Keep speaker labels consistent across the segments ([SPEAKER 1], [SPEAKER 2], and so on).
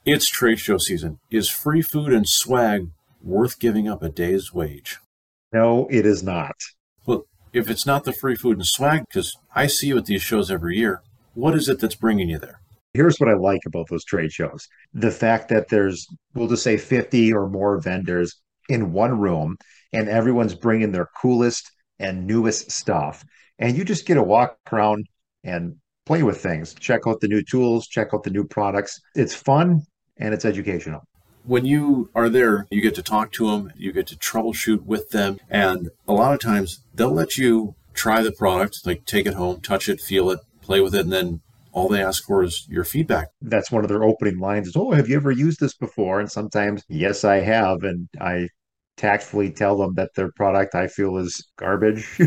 [SPEAKER 1] It's trade show season. Is free food and swag worth giving up a day's wage?
[SPEAKER 2] No, it is not.
[SPEAKER 1] Well, if it's not the free food and swag, because I see you at these shows every year, what is it that's bringing you there?
[SPEAKER 2] Here's what I like about those trade shows. The fact that there's, we'll just say 50 or more vendors in one room, and everyone's bringing their coolest and newest stuff. And you just get to walk around and play with things, check out the new tools, check out the new products. It's fun and it's educational.
[SPEAKER 1] When you are there, you get to talk to them, you get to troubleshoot with them, and a lot of times they'll let you try the product, like take it home, touch it, feel it, play with it, and then all they ask for is your feedback.
[SPEAKER 2] That's one of their opening lines is, "Oh, have you ever used this before?" And sometimes, yes, I have. And I tactfully tell them that their product I feel is garbage.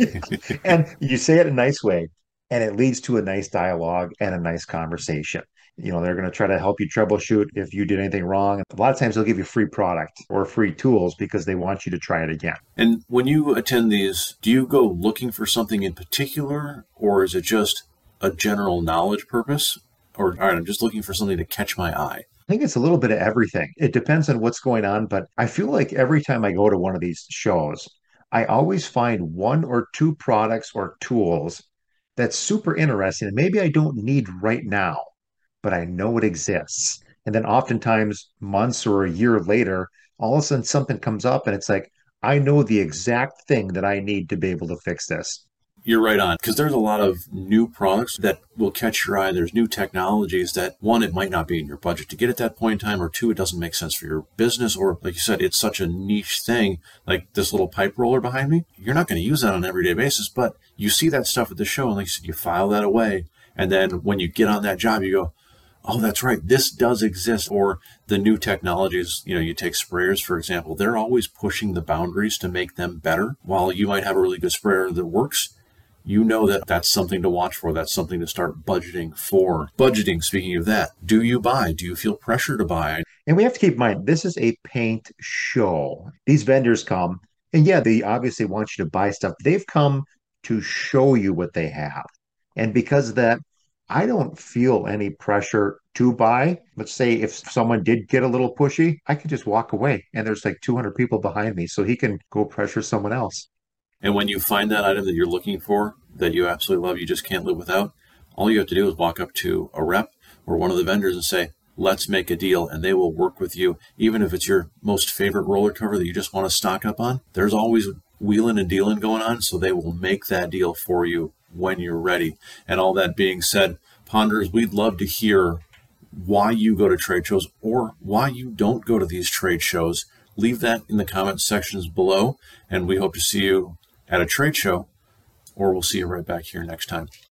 [SPEAKER 2] And you say it in a nice way, and it leads to a nice dialogue and a nice conversation. They're going to try to help you troubleshoot if you did anything wrong. A lot of times they'll give you free product or free tools because they want you to try it again.
[SPEAKER 1] And when you attend these, do you go looking for something in particular, or is it just a general knowledge purpose? Or, all right, I'm just looking for something to catch my eye.
[SPEAKER 2] I think it's a little bit of everything. It depends on what's going on, but I feel like every time I go to one of these shows, I always find one or two products or tools that's super interesting. And maybe I don't need right now, but I know it exists. And then oftentimes, months or a year later, all of a sudden something comes up and it's like, I know the exact thing that I need to be able to fix this.
[SPEAKER 1] You're right on, because there's a lot of new products that will catch your eye. There's new technologies that, one, it might not be in your budget to get at that point in time, or two, it doesn't make sense for your business, or like you said, it's such a niche thing, like this little pipe roller behind me. You're not going to use that on an everyday basis, but you see that stuff at the show, and like you said, you file that away, and then when you get on that job, you go, oh, that's right, this does exist. Or the new technologies, you take sprayers, for example, they're always pushing the boundaries to make them better. While you might have a really good sprayer that works, you know that that's something to watch for. That's something to start budgeting for. Budgeting, speaking of that, do you buy? Do you feel pressure to buy?
[SPEAKER 2] And we have to keep in mind, this is a paint show. These vendors come, and yeah, they obviously want you to buy stuff. They've come to show you what they have. And because of that, I don't feel any pressure to buy. Let's say if someone did get a little pushy, I could just walk away and there's like 200 people behind me. So he can go pressure someone else.
[SPEAKER 1] And when you find that item that you're looking for, that you absolutely love, you just can't live without, all you have to do is walk up to a rep or one of the vendors and say, let's make a deal, and they will work with you. Even if it's your most favorite roller cover that you just want to stock up on, there's always wheeling and dealing going on, so they will make that deal for you when you're ready. And all that being said, Ponderers, we'd love to hear why you go to trade shows or why you don't go to these trade shows. Leave that in the comments sections below, and we hope to see you at a trade show, or we'll see you right back here next time.